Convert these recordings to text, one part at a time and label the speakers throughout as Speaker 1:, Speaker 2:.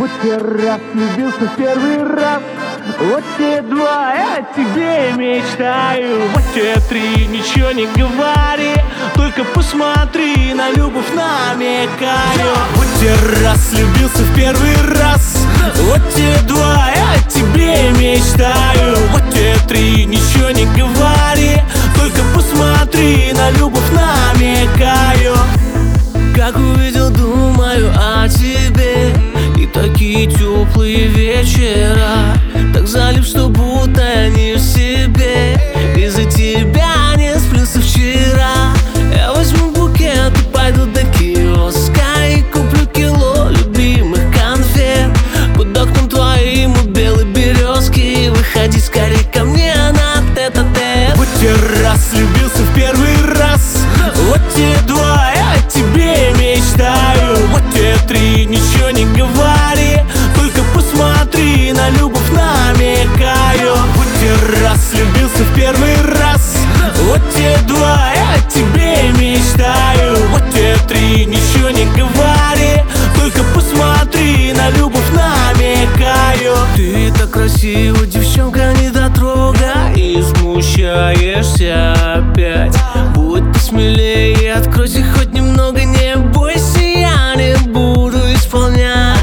Speaker 1: Вот те раз влюбился в первый раз, вот те два, я о тебе мечтаю. Вот те три, ничего не говори, только посмотри, на любовь намекаю. Вот те раз влюбился в первый раз, вот те два, я о тебе мечтаю. Вот те три, ничего не говори, только посмотри, на любовь намекаю. Как увидел, думаю о тебе, и такие теплые вечера, так залив, что будто я не в себе. Из-за тебя не сплю со вчера. Я возьму букет и пойду до киоска и куплю кило любимых конфет. Под окном твоим у белой березки, выходи скорей ко мне на тет-а-тет. Вот те раз влюбился в первый раз, вот те два, я о тебе мечтаю. Вот те три, ничего не говори, только посмотри, на любовь намекаю. Вот те раз влюбился в первый раз, вот те два, я о тебе мечтаю. Вот те три, ничего не говори, только посмотри, на любовь намекаю. Ты так красива, девчонка, недотрога, и смущаешься опять. Будь посмелее, откройся хоть немного, не бойся, я не буду исполнять.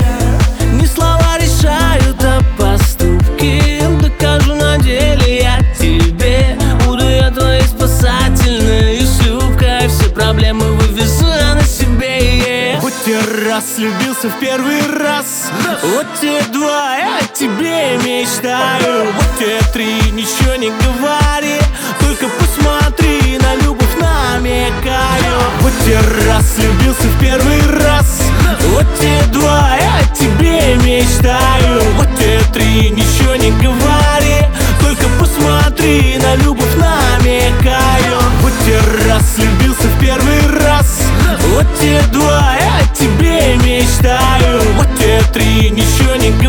Speaker 1: Не слова решают, а поступки. Докажу на деле я тебе, буду я твоей спасательной юбкой, все проблемы вывезу я на себе. Вот те раз влюбился в первый раз, вот те два, я о тебе мечтаю. Вот те три, ничего не говори, только посмотри, на любовь намекаю. Вот те раз влюбился в первый раз, вот те два, я о тебе мечтаю. Вот те три, ничего не говори, только посмотри, на любовь намекаю. Вот те раз влюбился в первый раз, вот те два, я о тебе мечтаю. Вот те три, ничего не говори,